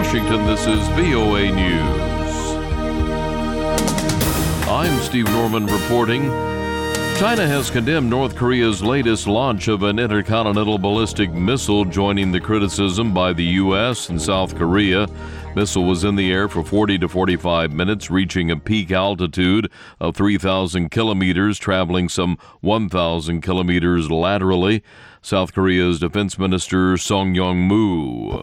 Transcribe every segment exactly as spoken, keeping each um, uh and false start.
Washington, this is V O A News. I'm Steve Norman reporting. China has condemned North Korea's latest launch of an intercontinental ballistic missile, joining the criticism by the U S and South Korea. Missile was in the air for forty to forty-five minutes, reaching a peak altitude of three thousand kilometers, traveling some one thousand kilometers laterally. South Korea's Defense Minister Song Yong-moo.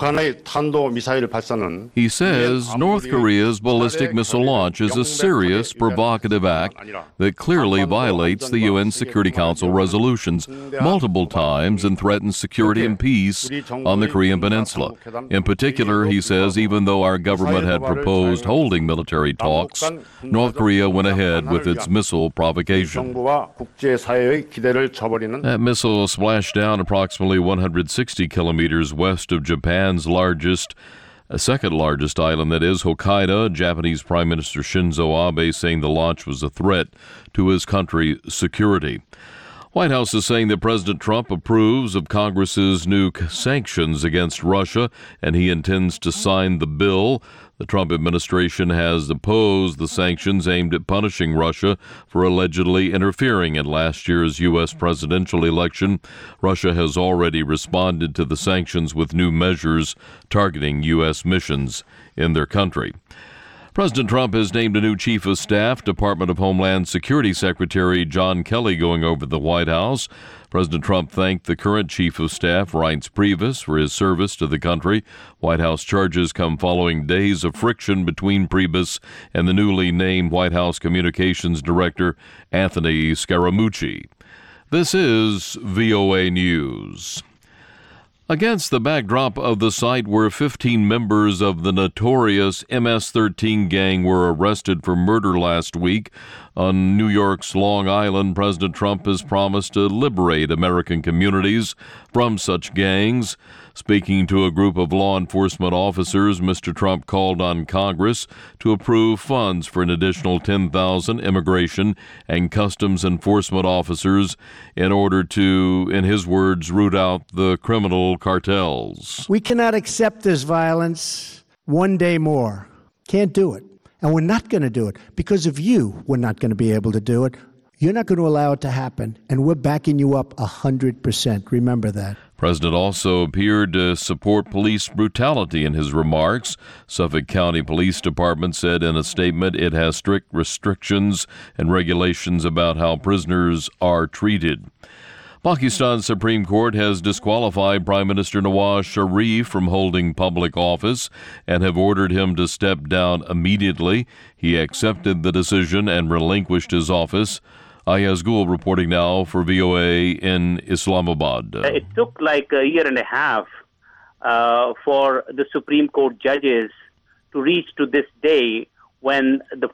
He says North Korea's ballistic missile launch is a serious, provocative act that clearly violates the U N Security Council resolutions multiple times and threatens security and peace on the Korean Peninsula. In particular, he says even though our government had proposed holding military talks, North Korea went ahead with its missile provocation. That missile splashed down approximately one hundred sixty kilometers west of Japan's largest, uh, second largest island, that is Hokkaido. Japanese Prime Minister Shinzo Abe saying the launch was a threat to his country's security. White House is saying that President Trump approves of Congress's new sanctions against Russia, and he intends to sign the bill. The Trump administration has opposed the sanctions aimed at punishing Russia for allegedly interfering in last year's U S presidential election. Russia has already responded to the sanctions with new measures targeting U S missions in their country. President Trump has named a new chief of staff, Department of Homeland Security Secretary John Kelly, going over the White House. President Trump thanked the current chief of staff, Reince Priebus, for his service to the country. White House charges come following days of friction between Priebus and the newly named White House Communications Director, Anthony Scaramucci. This is V O A News. Against the backdrop of the site where fifteen members of the notorious M S thirteen gang were arrested for murder last week on New York's Long Island, President Trump has promised to liberate American communities from such gangs. Speaking to a group of law enforcement officers, Mister Trump called on Congress to approve funds for an additional ten thousand immigration and customs enforcement officers in order to, in his words, root out the criminal cartels. We cannot accept this violence one day more. Can't do it. And we're not going to do it. Because of you, we're not going to be able to do it. You're not going to allow it to happen. And we're backing you up one hundred percent. Remember that. President also appeared to support police brutality in his remarks. Suffolk County Police Department said in a statement it has strict restrictions and regulations about how prisoners are treated. Pakistan's Supreme Court has disqualified Prime Minister Nawaz Sharif from holding public office and have ordered him to step down immediately. He accepted the decision and relinquished his office. Ayaz Gul reporting now for V O A in Islamabad. It took like a year and a half uh, for the Supreme Court judges to reach to this day when the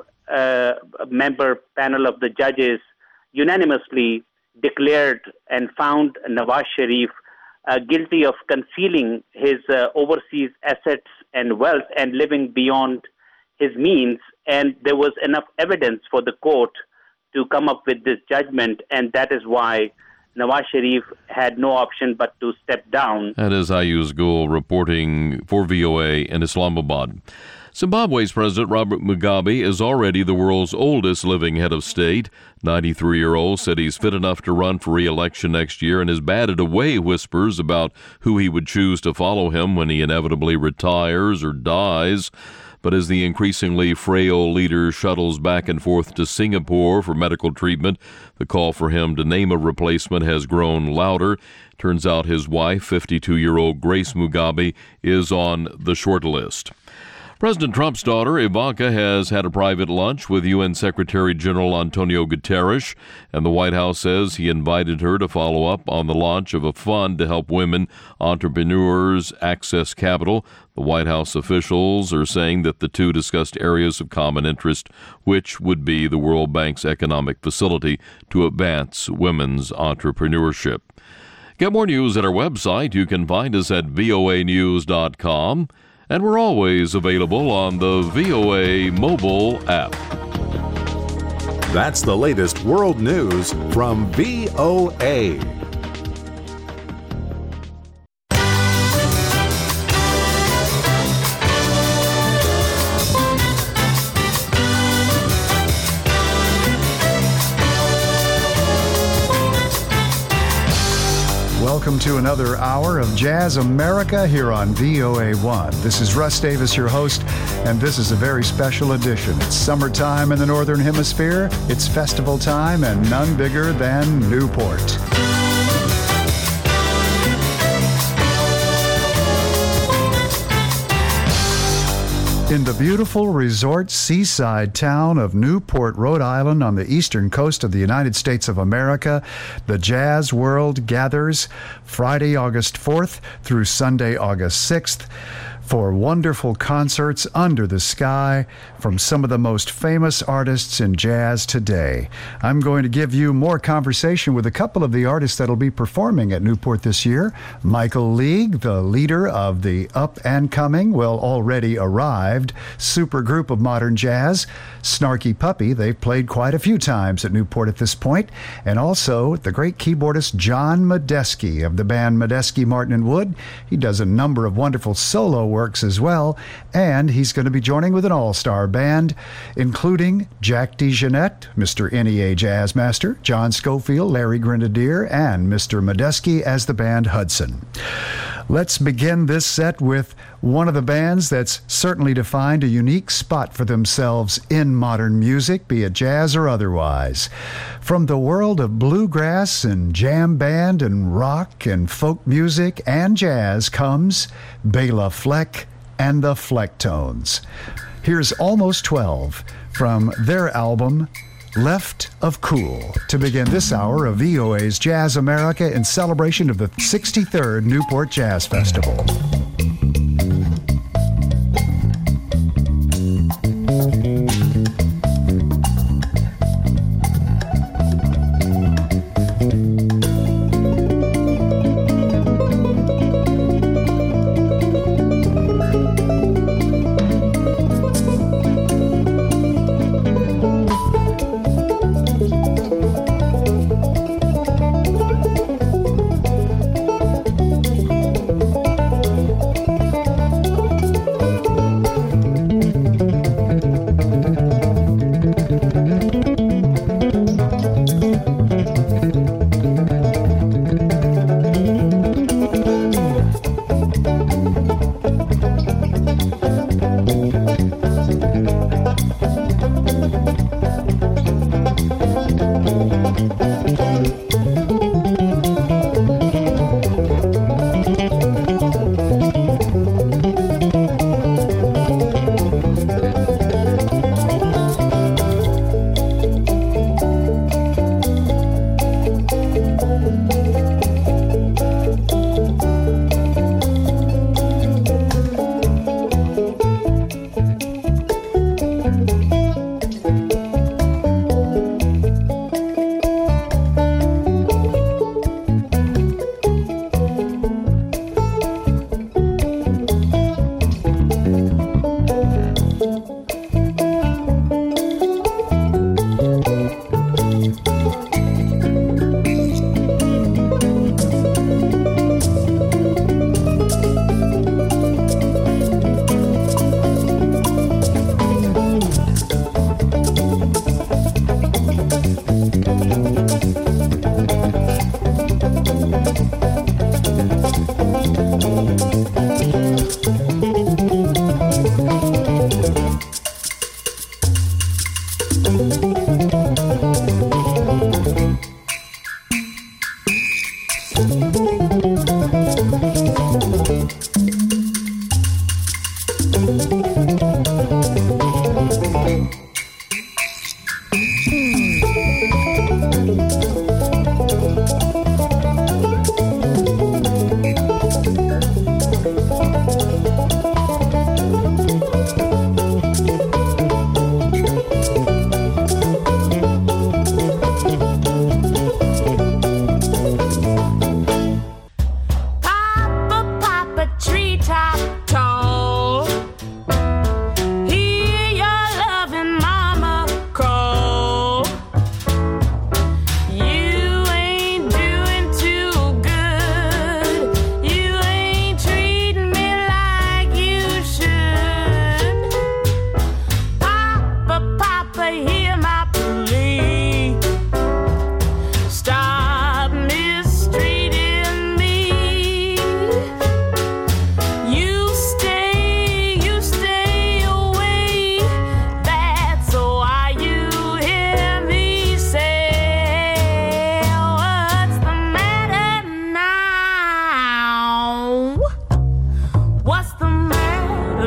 five-member uh, panel of the judges unanimously declared and found Nawaz Sharif uh, guilty of concealing his uh, overseas assets and wealth and living beyond his means. And there was enough evidence for the court to come up with this judgment, and that is why Nawaz Sharif had no option but to step down. That is Ayaz Gul reporting for V O A in Islamabad. Zimbabwe's President Robert Mugabe is already the world's oldest living head of state. ninety-three-year-old said he's fit enough to run for re-election next year and has batted away whispers about who he would choose to follow him when he inevitably retires or dies. But as the increasingly frail leader shuttles back and forth to Singapore for medical treatment, the call for him to name a replacement has grown louder. Turns out his wife, fifty-two-year-old Grace Mugabe, is on the short list. President Trump's daughter, Ivanka, has had a private lunch with U N Secretary General Antonio Guterres, and the White House says he invited her to follow up on the launch of a fund to help women entrepreneurs access capital. The White House officials are saying that the two discussed areas of common interest, which would be the World Bank's economic facility to advance women's entrepreneurship. Get more news at our website. You can find us at V O A news dot com. And we're always available on the V O A mobile app. That's the latest world news from V O A. Welcome to another hour of Jazz America here on V O A one. This is Russ Davis, your host, and this is a very special edition. It's summertime in the Northern Hemisphere, it's festival time, and none bigger than Newport. In the beautiful resort seaside town of Newport, Rhode Island, on the eastern coast of the United States of America, the Jazz World gathers Friday, August fourth through Sunday, August sixth. For wonderful concerts under the sky from some of the most famous artists in jazz today. I'm going to give you more conversation with a couple of the artists that'll be performing at Newport this year. Michael League, the leader of the up-and-coming, well, already arrived, supergroup of modern jazz. Snarky Puppy, they've played quite a few times at Newport at this point. And also the great keyboardist John Medeski of the band Medeski, Martin and Wood. He does a number of wonderful solo works as well, and he's going to be joining with an all-star band, including Jack DeJohnette, Mister N E A Jazz Master, John Schofield, Larry Grenadier, and Mister Medeski as the band Hudson. Let's begin this set with one of the bands that's certainly defined a unique spot for themselves in modern music, be it jazz or otherwise. From the world of bluegrass and jam band and rock and folk music and jazz comes Bela Fleck and the Flecktones. Here's Almost twelve from their album Left of Cool to begin this hour of V O A's Jazz America in celebration of the sixty-third Newport Jazz Festival.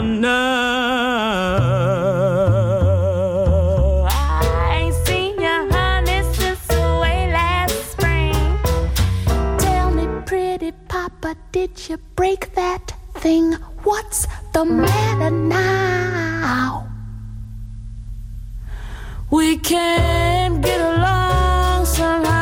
I ain't seen you, honey, since way last spring. Tell me, pretty papa, did you break that thing? What's the matter now? We can't get along somehow.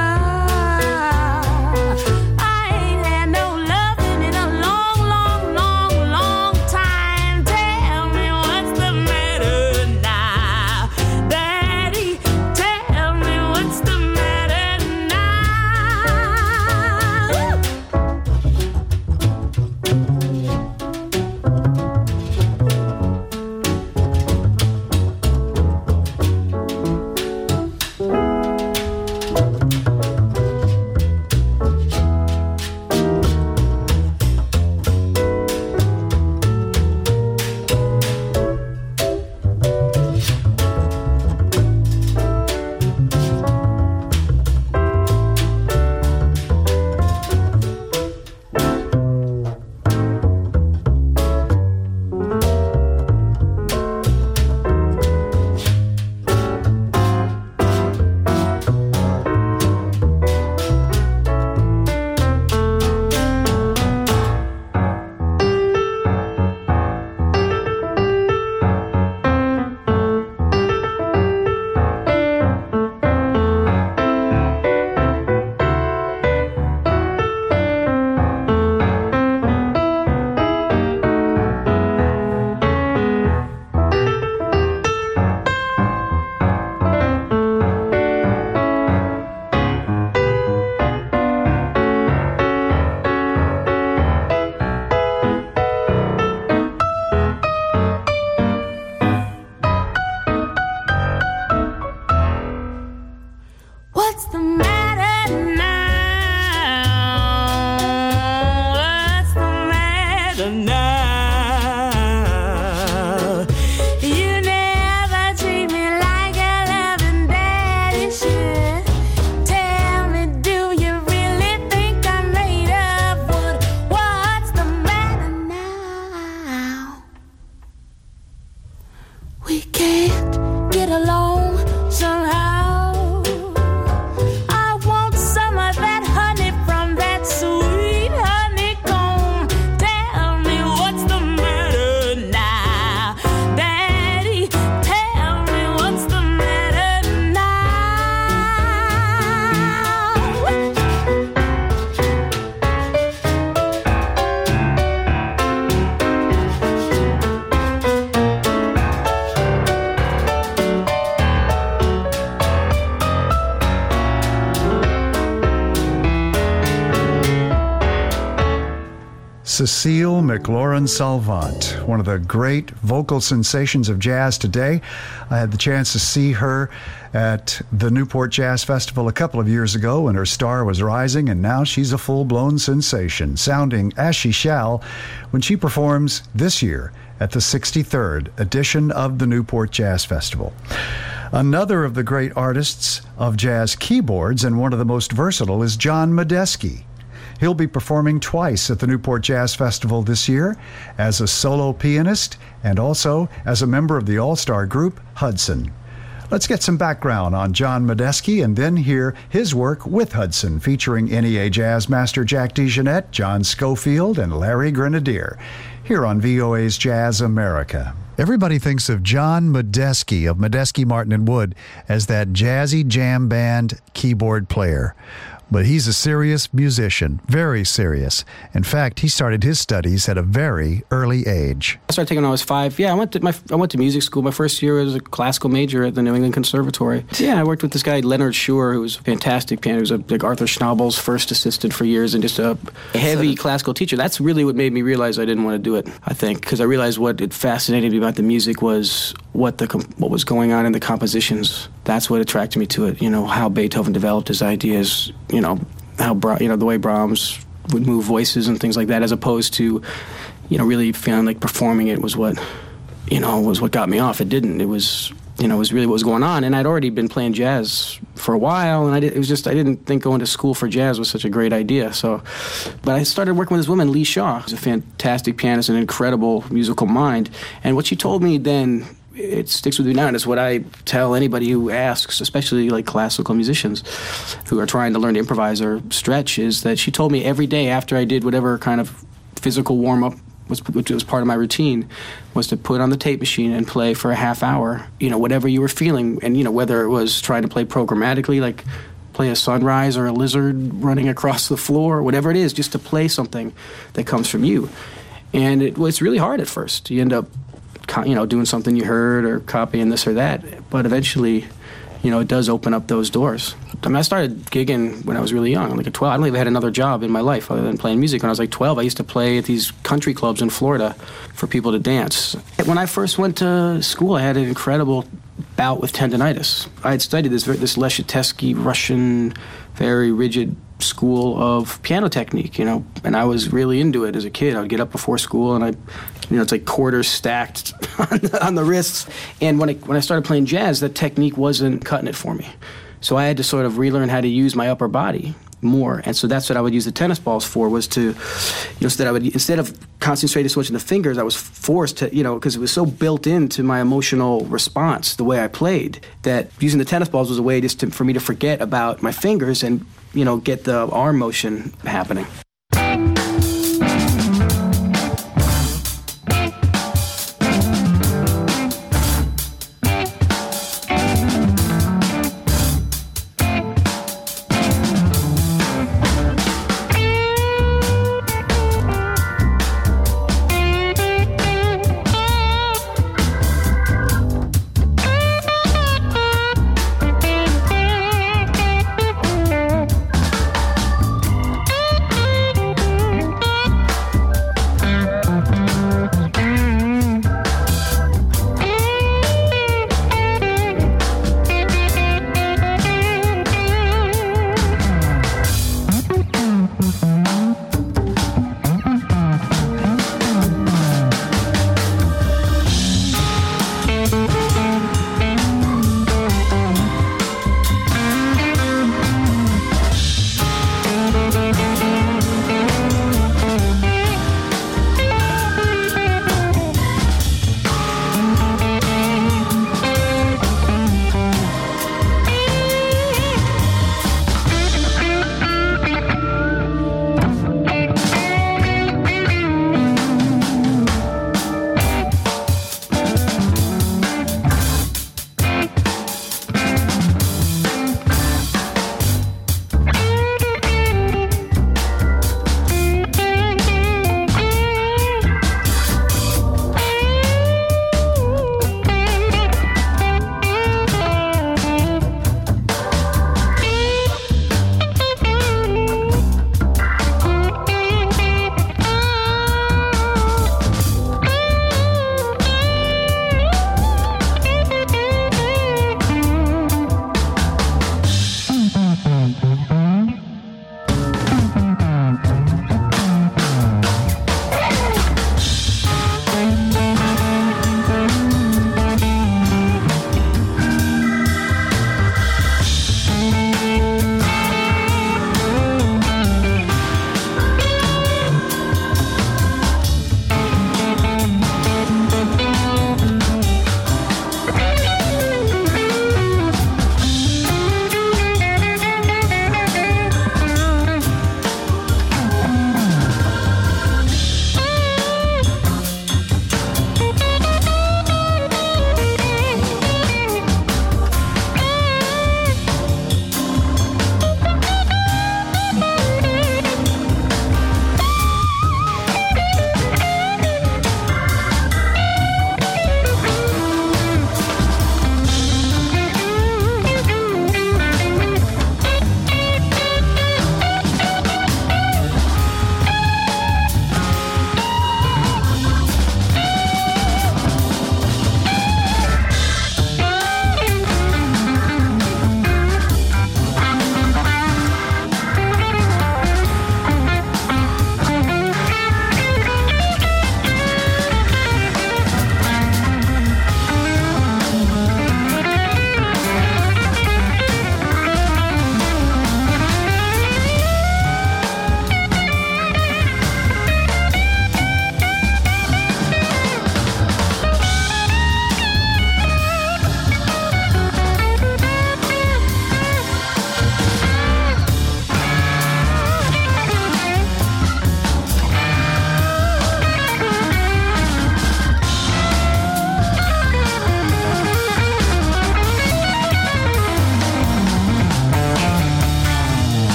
Cecile McLaurin-Salvant, one of the great vocal sensations of jazz today. I had the chance to see her at the Newport Jazz Festival a couple of years ago when her star was rising, and now she's a full-blown sensation, sounding as she shall when she performs this year at the sixty-third edition of the Newport Jazz Festival. Another of the great artists of jazz keyboards, and one of the most versatile, is John Medeski. He'll be performing twice at the Newport Jazz Festival this year as a solo pianist and also as a member of the all-star group Hudson. Let's get some background on John Medeski and then hear his work with Hudson, featuring N E A Jazz Master Jack DeJohnette, John Schofield, and Larry Grenadier, here on V O A's Jazz America. Everybody thinks of John Medeski of Medeski, Martin and Wood as that jazzy jam band keyboard player. But he's a serious musician, very serious. In fact, he started his studies at a very early age. I started taking when I was five. Yeah, I went to my I went to music school. My first year was a classical major at the New England Conservatory. Yeah, I worked with this guy, Leonard Schur, who was a fantastic pianist. He was a, like Arthur Schnabel's first assistant for years and just a heavy classical teacher. That's really what made me realize I didn't want to do it, I think, because I realized what it fascinated me about the music was what the what was going on in the compositions. That's what attracted me to it, you know, how Beethoven developed his ideas, you know, how, you know, the way Brahms would move voices and things like that, as opposed to, you know, really feeling like performing it was what, you know, was what got me off. It didn't. It was you know, was really what was going on. And I'd already been playing jazz for a while, and I did, it was just, I didn't think going to school for jazz was such a great idea. So, but I started working with this woman, Lee Shaw, who's a fantastic pianist, an incredible musical mind. And what she told me then, it sticks with me now, and it's what I tell anybody who asks, especially like classical musicians who are trying to learn to improvise or stretch, is that she told me every day after I did whatever kind of physical warm-up, was, which was part of my routine, was to put on the tape machine and play for a half hour, you know, whatever you were feeling. And, you know, whether it was trying to play programmatically, like play a sunrise or a lizard running across the floor, whatever it is, just to play something that comes from you. And it, well, it's really hard at first. You end up, you know, doing something you heard or copying this or that. But eventually, you know, it does open up those doors. I mean, I started gigging when I was really young, like at twelve. I don't think I had another job in my life other than playing music. When I was like twelve, I used to play at these country clubs in Florida for people to dance. When I first went to school, I had an incredible bout with tendonitis. I had studied this this Leschetizky Russian, very rigid school of piano technique, you know, and I was really into it as a kid. I would get up before school, and I, you know, it's like quarters stacked on the, on the wrists. And when I when I started playing jazz, that technique wasn't cutting it for me. So I had to sort of relearn how to use my upper body more. And so that's what I would use the tennis balls for, was to, you know, so that I would, instead of concentrating so much on the fingers, I was forced to, you know, because it was so built into my emotional response, the way I played, that using the tennis balls was a way just to, for me to forget about my fingers and, you know, get the arm motion happening.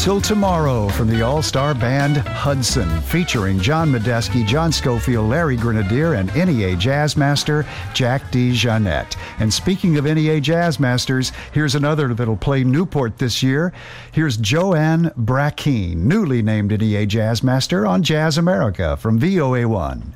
Till Tomorrow from the all-star band Hudson, featuring John Medeski, John Schofield, Larry Grenadier, and N E A Jazz Master Jack DeJohnette. And speaking of N E A Jazz Masters, here's another that'll play Newport this year. Here's Joanne Brackeen, newly named N E A Jazz Master on Jazz America from V O A one.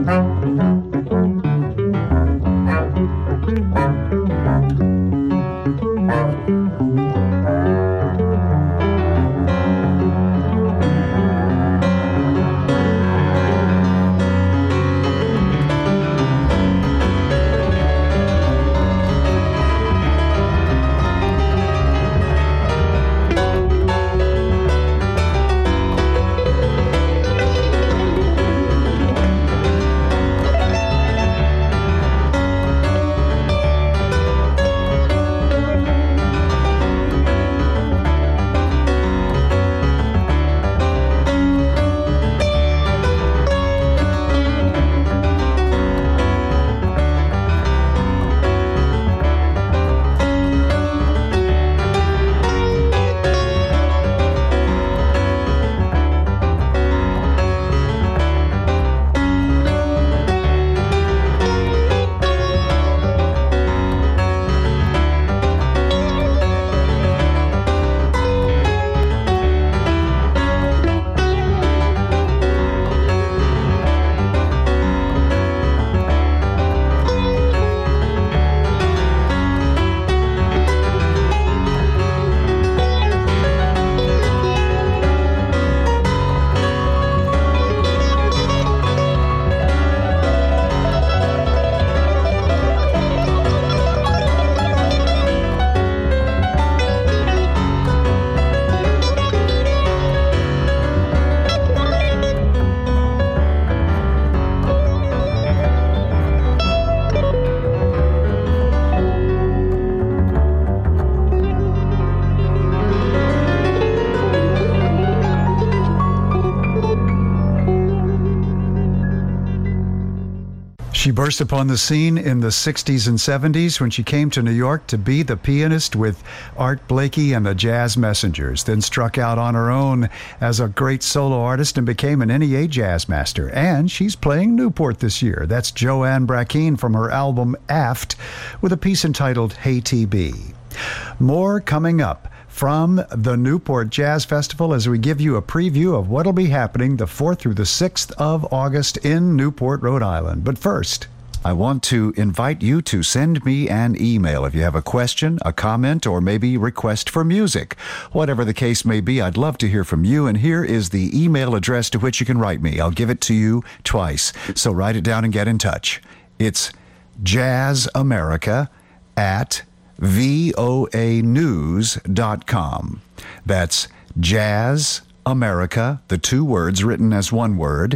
She burst upon the scene in the sixties and seventies when she came to New York to be the pianist with Art Blakey and the Jazz Messengers, then struck out on her own as a great solo artist and became an N E A jazz master. And she's playing Newport this year. That's Joanne Brackeen from her album Aft with a piece entitled Hey T B. More coming up from the Newport Jazz Festival as we give you a preview of what'll be happening the fourth through the sixth of August in Newport, Rhode Island. But first, I want to invite you to send me an email if you have a question, a comment, or maybe request for music. Whatever the case may be, I'd love to hear from you, and here is the email address to which you can write me. I'll give it to you twice, so write it down and get in touch. It's jazzamerica at V O A news dot com. That's Jazz America, the two words written as one word,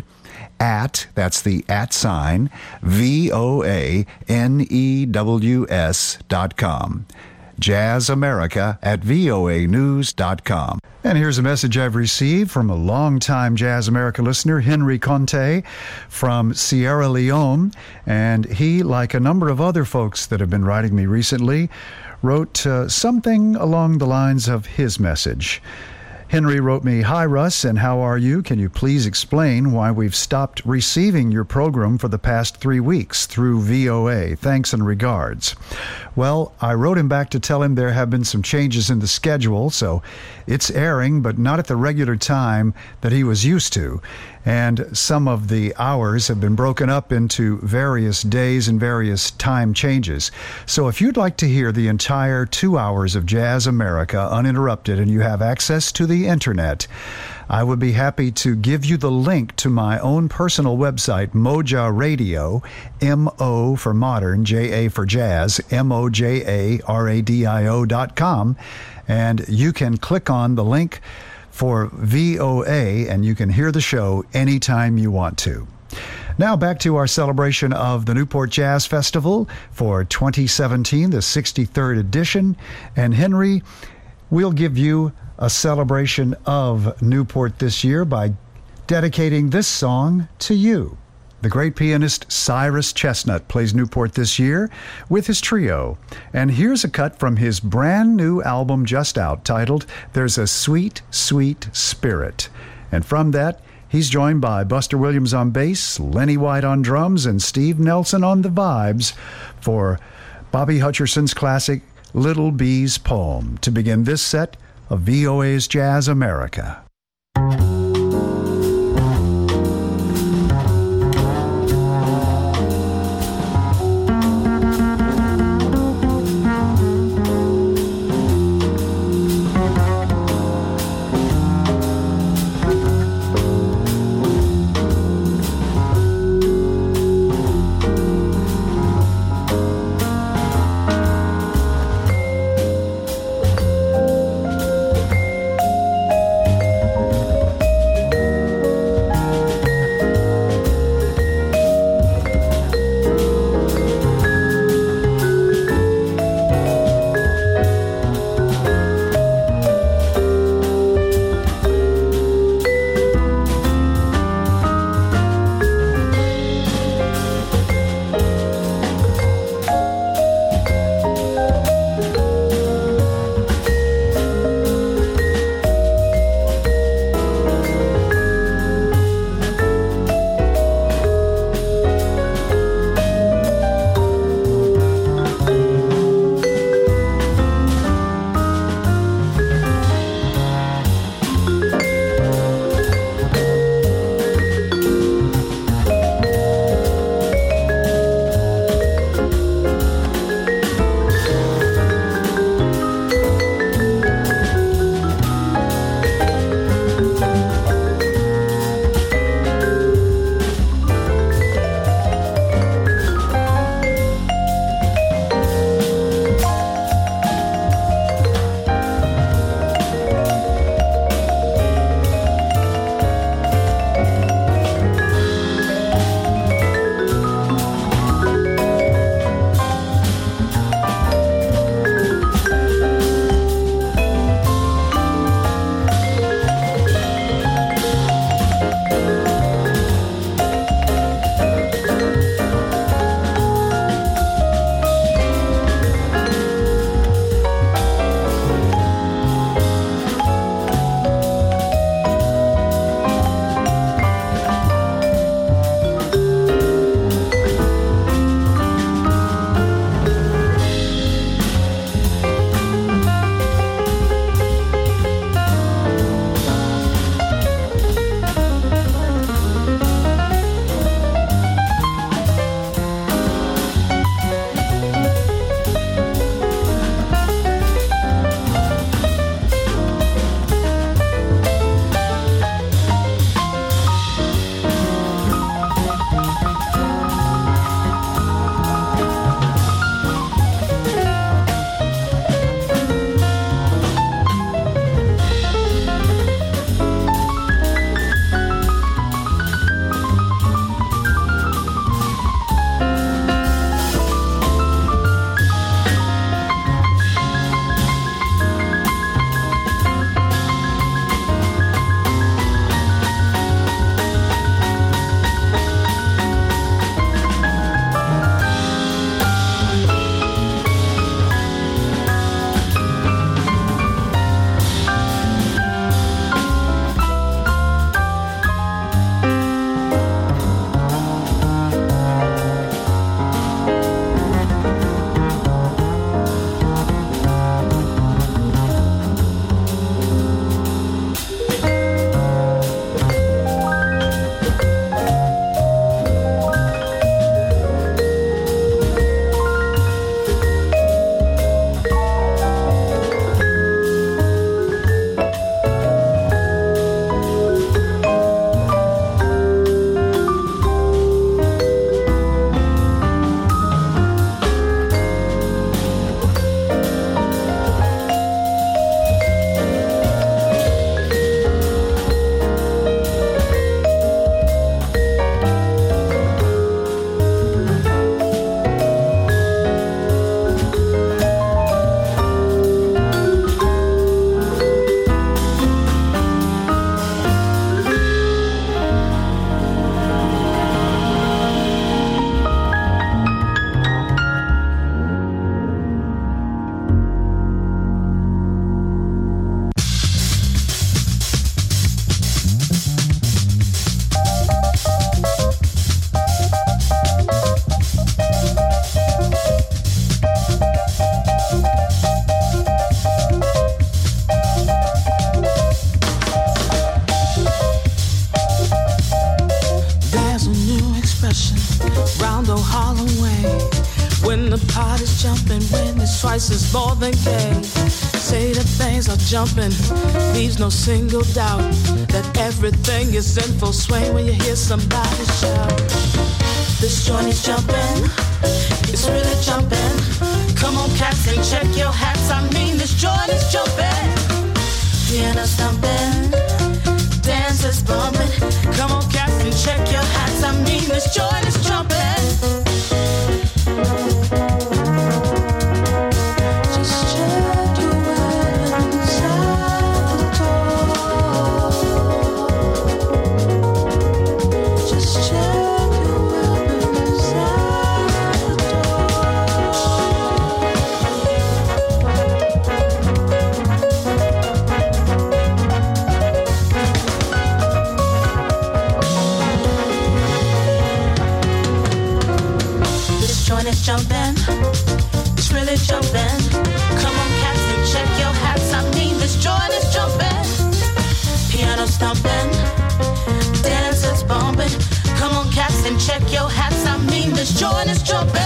at, that's the at sign, V O A N E W S dot com. Jazz America at V O A news dot com. And here's a message I've received from a longtime Jazz America listener, Henry Conte from Sierra Leone. And he, like a number of other folks that have been writing me recently, wrote uh, something along the lines of his message. Henry wrote me, "Hi Russ, and how are you? Can you please explain why we've stopped receiving your program for the past three weeks through V O A? Thanks and regards." Well, I wrote him back to tell him there have been some changes in the schedule, so it's airing, but not at the regular time that he was used to. And some of the hours have been broken up into various days and various time changes. So if you'd like to hear the entire two hours of Jazz America uninterrupted and you have access to the internet, I would be happy to give you the link to my own personal website, Moja Radio, M O for modern, J A for jazz, M O J A R A D I O dot com, and you can click on the link for V O A and you can hear the show anytime you want to. Now back to our celebration of the Newport Jazz Festival for twenty seventeen, the sixty-third edition. And Henry, we'll give you a celebration of Newport this year by dedicating this song to you. The great pianist Cyrus Chestnut plays Newport this year with his trio. And here's a cut from his brand new album just out titled There's a Sweet, Sweet Spirit. And from that, he's joined by Buster Williams on bass, Lenny White on drums, and Steve Nelson on the vibes for Bobby Hutcherson's classic Little Bee's Poem to begin this set of V O A's Jazz America. round old Harlem way. When the party's jumping, when it's twice as more than gay. Say that things are jumping, leaves no single doubt that everything is in full swing when you hear somebody shout. This joint is jumping, it's really jumping. Come on cats and check your hats, I mean this joint is jumping. Piano thumping, dancers bumping. Come on cats and check your hats, I mean this joint is jumping. Just check your weapons at the door. Just check your weapons at the This joint is jumping, it's really jumping. Come on cats and check your hats, I mean this joint is jumping. Piano stomping, dancers bumping. Come on cats and check your hats, I mean this joint is jumping.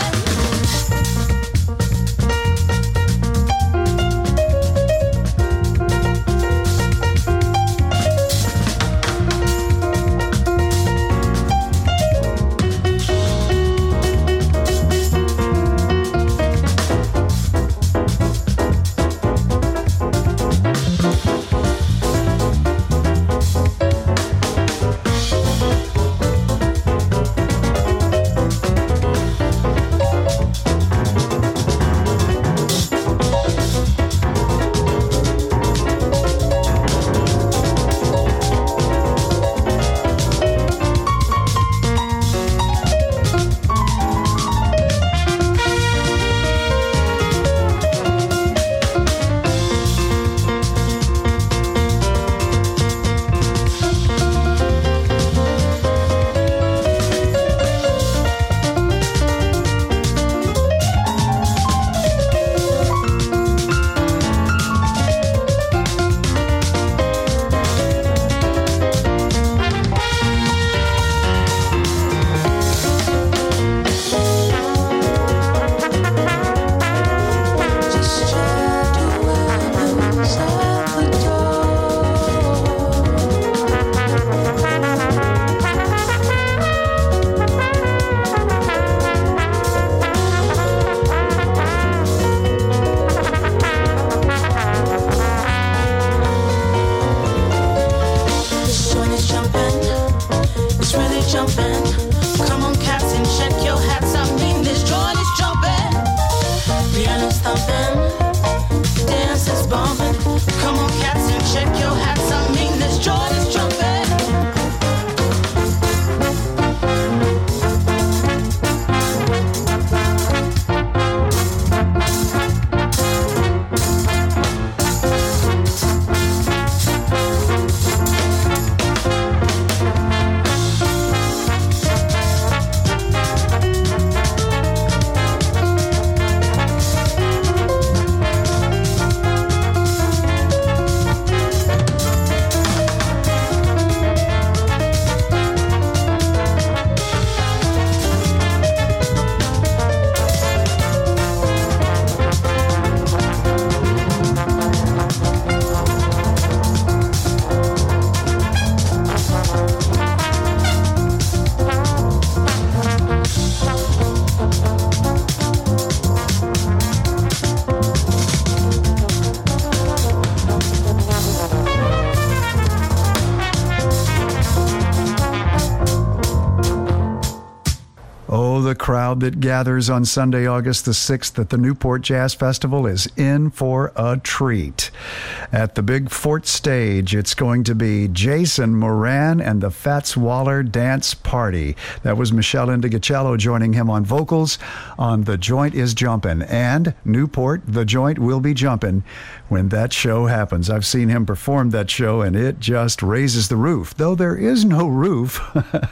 The crowd that gathers on Sunday, August the sixth at the Newport Jazz Festival is in for a treat. At the big Fort stage, it's going to be Jason Moran and the Fats Waller Dance Party. That was Michelle Indigicello joining him on vocals on The Joint is Jumpin'. And Newport, The Joint will be jumpin' when that show happens. I've seen him perform that show, and it just raises the roof, though there is no roof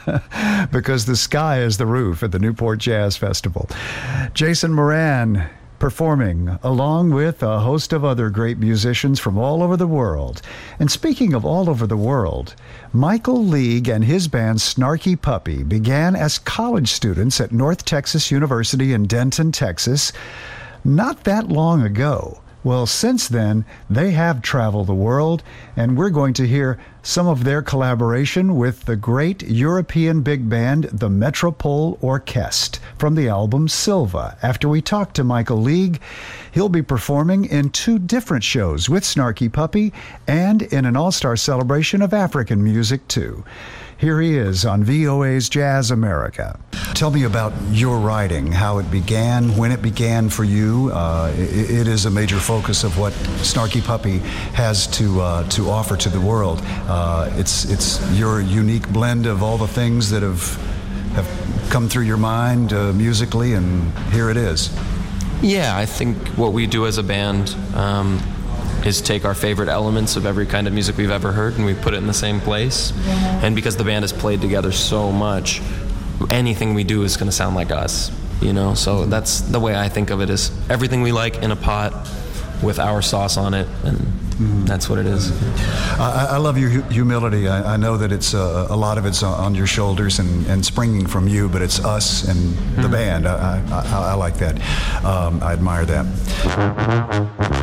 because the sky is the roof at the Newport Jazz Festival. Jason Moran performing along with a host of other great musicians from all over the world. And speaking of all over the world, Michael League and his band Snarky Puppy began as college students at North Texas University in Denton, Texas, not that long ago. Well, since then, they have traveled the world, and we're going to hear some of their collaboration with the great European big band, the Metropole Orchestre, from the album Silva. After we talk to Michael League, he'll be performing in two different shows with Snarky Puppy and in an all-star celebration of African music, too. Here he is on V O A's Jazz America. Tell me about your writing, how it began, when it began for you. Uh, it, it is a major focus of what Snarky Puppy has to uh, to offer to the world. Uh, it's it's your unique blend of all the things that have have come through your mind uh, musically, and here it is. Yeah, I think what we do as a band um, is take our favorite elements of every kind of music we've ever heard and we put it in the same place. And because the band has played together so much, anything we do is going to sound like us, you know? So that's the way I think of it, is everything we like in a pot with our sauce on it, and mm-hmm. that's what it is. I, I love your hu- humility. I, I know that it's uh, a lot of it's on your shoulders and, and springing from you, but it's us and mm-hmm. the band. I, I, I like that. Um, I admire that.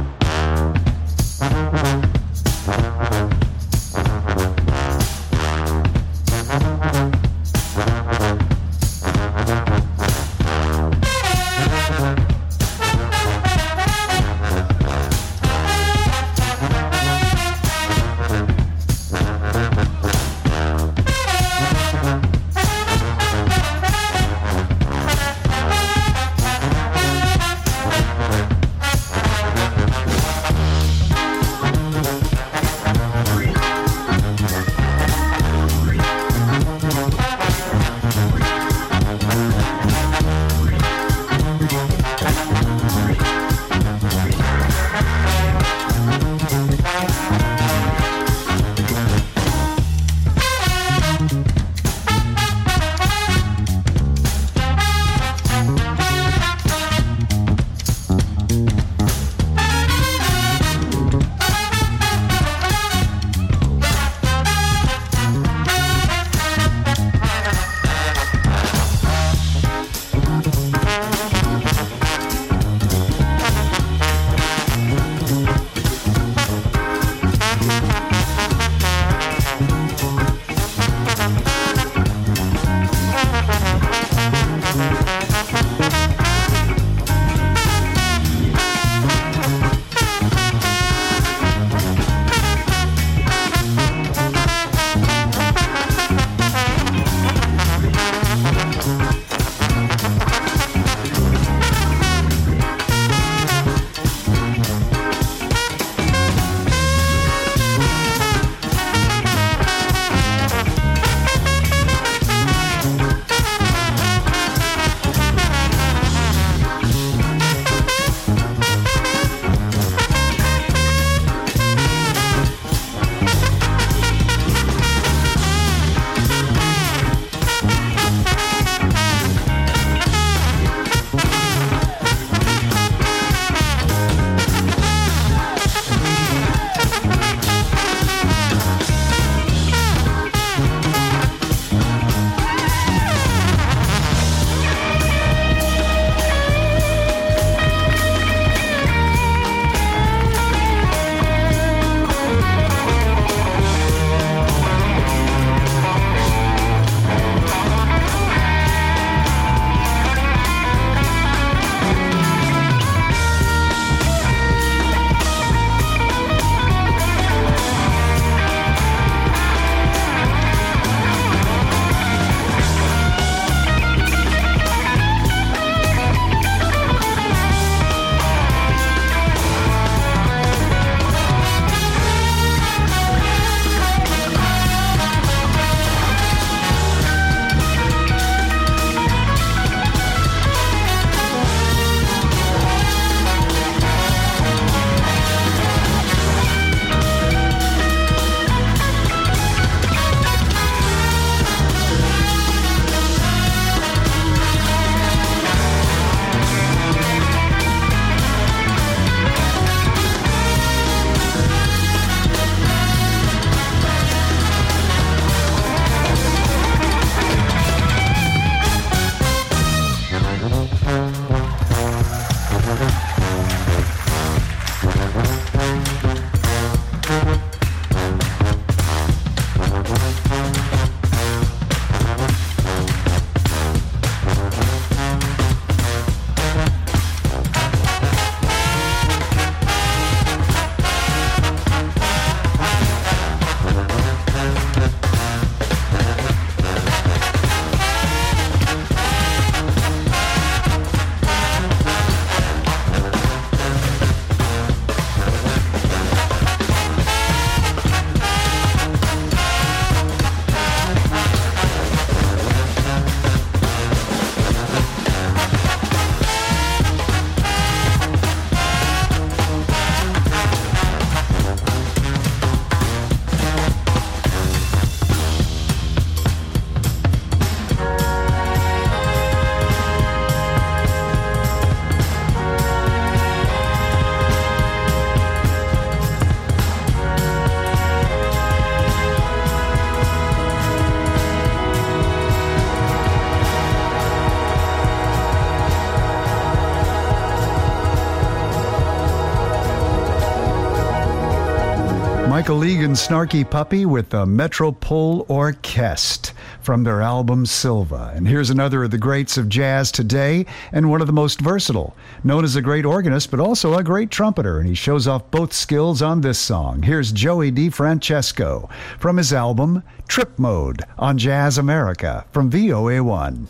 Michael Egan's Snarky Puppy with the Metropole Orchestre from their album Silva. And here's another of the greats of jazz today, and one of the most versatile, known as a great organist but also a great trumpeter, and he shows off both skills on this song. Here's Joey DeFrancesco from his album Trip Mode on Jazz America from V O A one.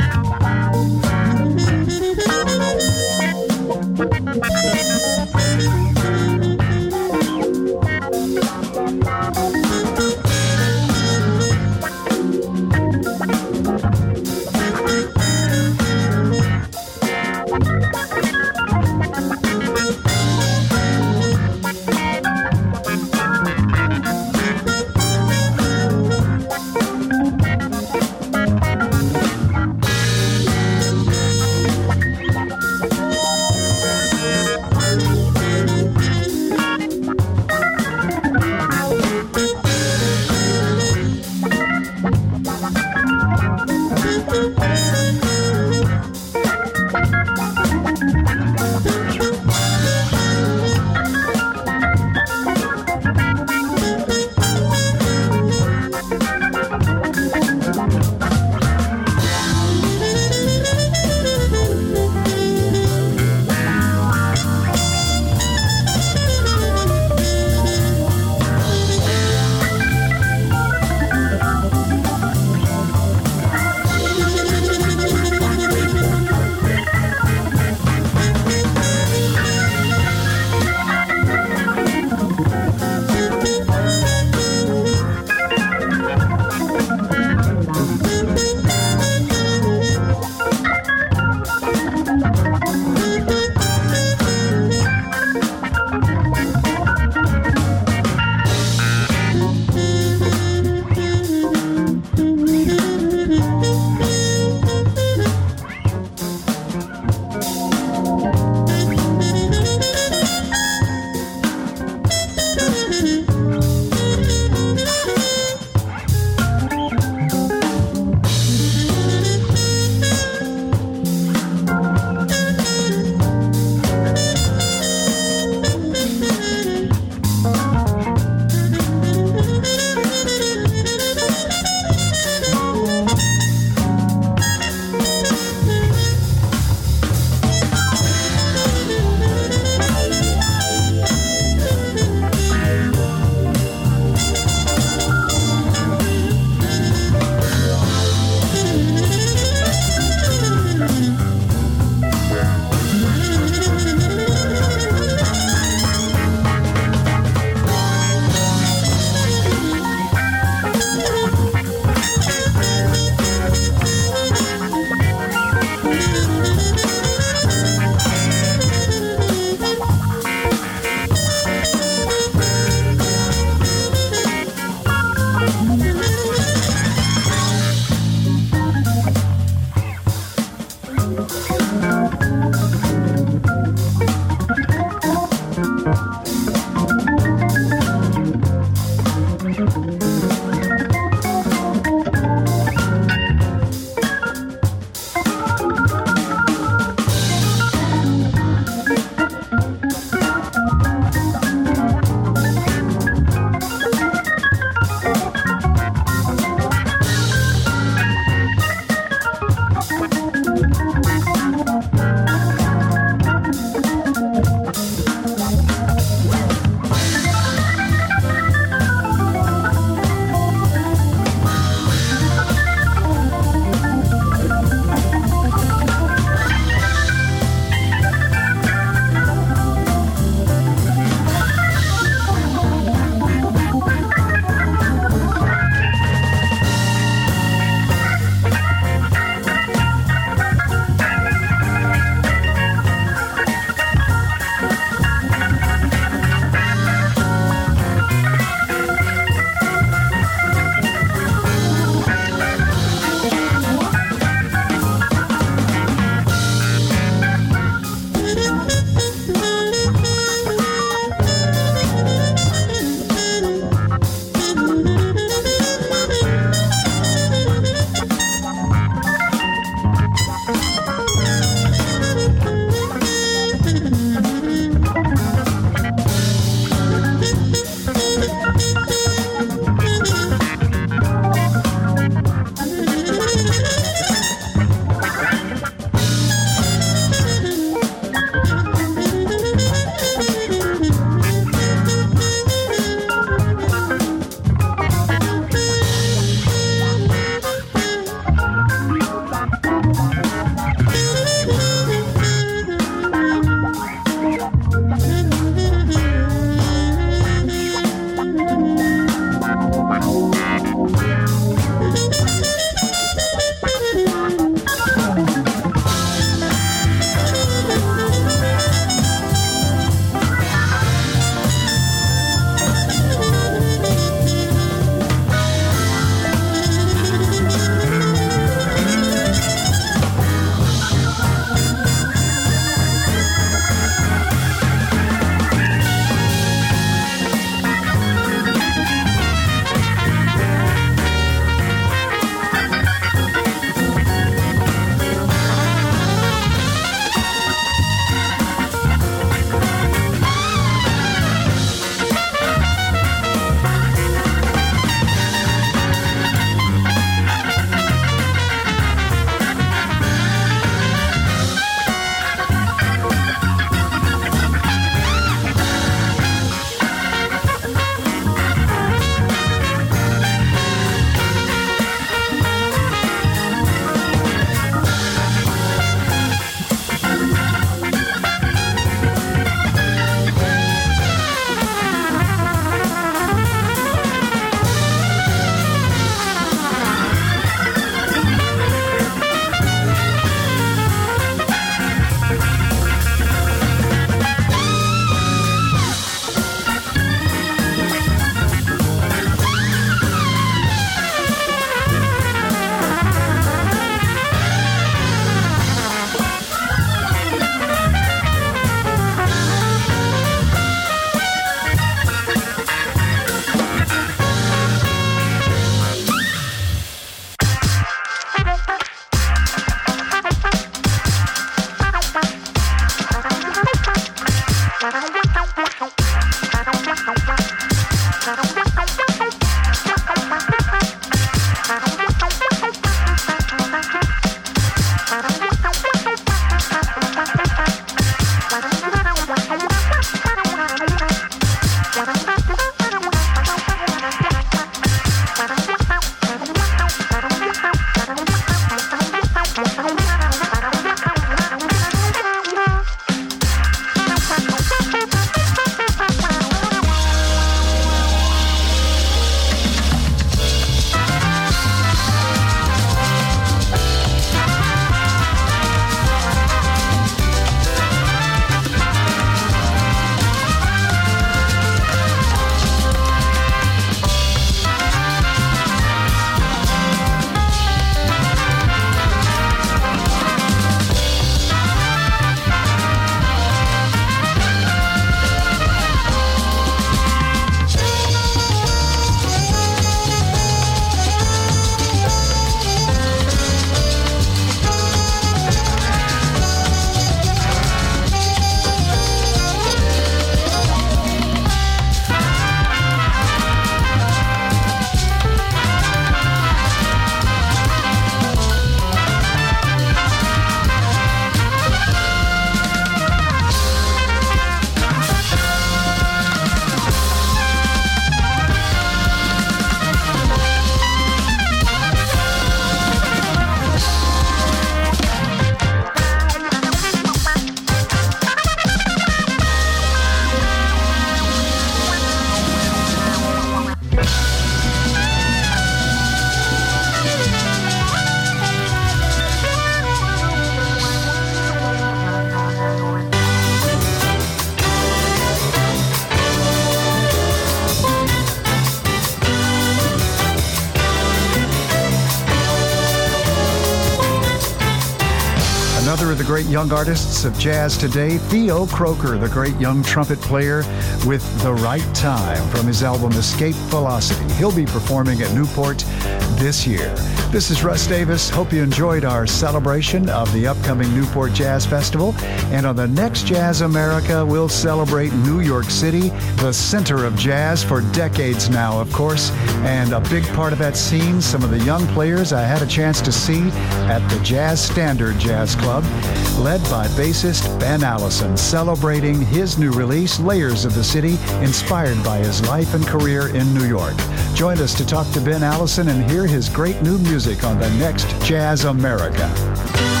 Another of the great young artists of jazz today, Theo Croker, the great young trumpet player with The Right Time from his album Escape Velocity. He'll be performing at Newport this year. This is Russ Davis. Hope you enjoyed our celebration of the upcoming Newport Jazz Festival. And on the next Jazz America, we'll celebrate New York City, the center of jazz for decades now, of course. And a big part of that scene, some of the young players I had a chance to see at the Jazz Standard Jazz Club, led by bassist Ben Allison, celebrating his new release, Layers of the City, inspired by his life and career in New York. Join us to talk to Ben Allison and hear his great new music on the next Jazz America.